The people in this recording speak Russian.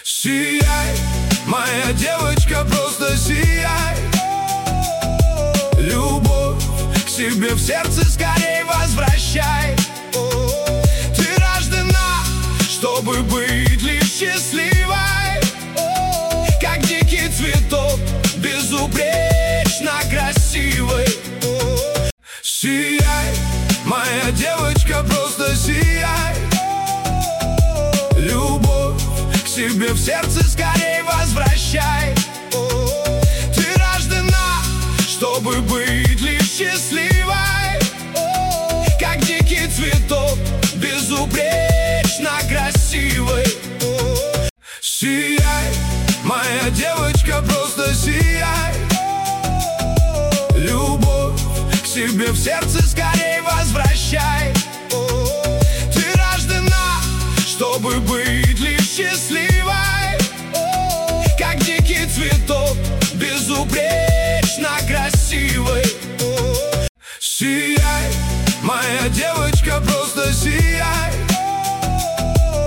Сияй, моя девочка, просто сияй. Любовь к себе в сердце скорей возвращай. Ты рождена, чтобы быть лишь счастливой, как дикий цветок, безупречно красивый. Сияй, моя девочка, просто сияй. Любовь к себе в сердце скорей возвращай. Ты рождена, чтобы быть лишь счастливой, как дикий цветок, безупречно красивый. Сияй, моя девочка, просто сияй. Любовь к себе в сердце скорей возвращай. Ты рождена, чтобы быть лишь счастливой, как дикий цветок, безупречно красивый. Сияй, моя девочка, просто сияй.